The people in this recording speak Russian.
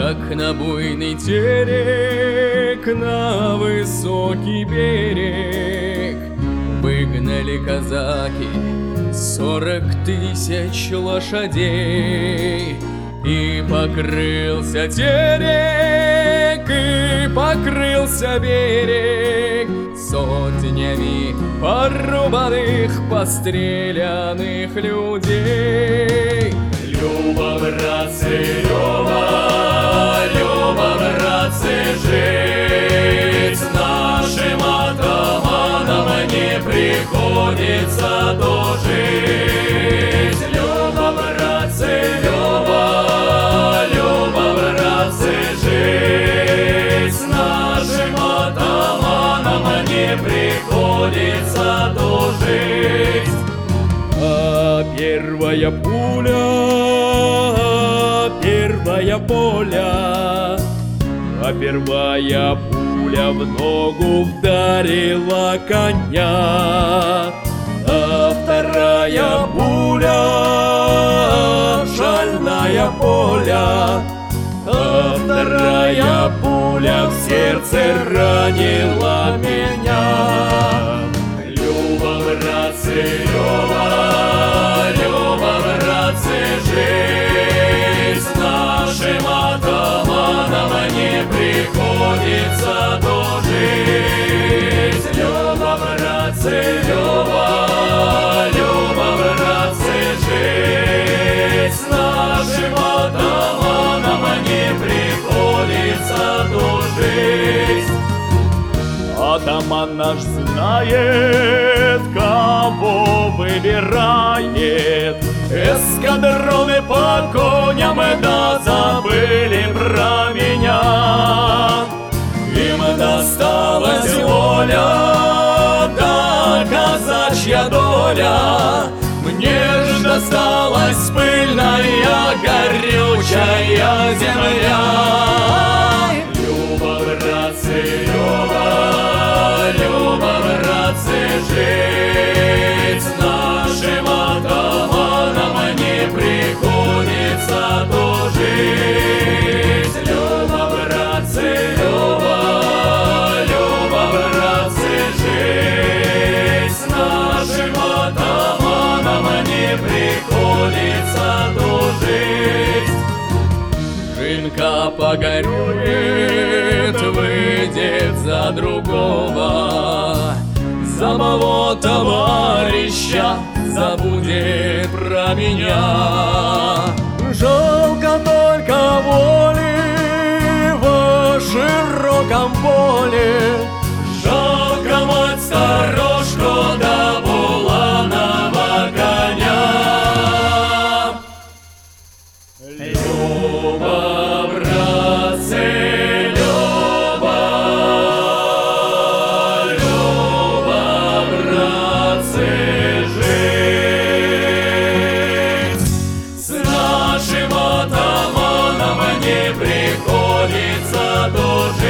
Как на буйный терек, на высокий берег выгнали казаки 40 000 лошадей. И покрылся терек, и покрылся берег сотнями порубанных, постреляных людей. Люба, братцы, Люба, Люба, братцы, жить с нашим атаманом не приходится дожить. Люба, братцы, Люба, Люба, братцы, жить с нашим атаманом не приходится дожить. А первая пуля в ногу вдарила коня, а вторая пуля шальная поля, а вторая пуля в сердце ранила меня. Люба, братцы, Люба, Люба, братцы, жить с нашим атаманом не приходится дожить. Люба, братцы, Люба, Люба, братцы, жить с нашим атаманом не приходится дожить. Атаман наш знает, кого выбирает. Эскадроны по коням, да забыли про меня. Им досталась воля, да казачья доля. Мне ж досталась пыльная, горючая земля. Люба, братцы, Люба, Люба, братцы, жить с нашим атаманом не приходится дожить. Люба, братцы, Люба, Люба, братцы, жить с нашим атаманом не приходится дожить. Жинка погорюет, выйдет за другого, за моего товарища забудет про меня. Жалко только воли в широком поле, жалко мать сторожку да буланого коня. Люба, братцы, Люба, Люба, братцы, жить с нашим атаманом не приходится дожить.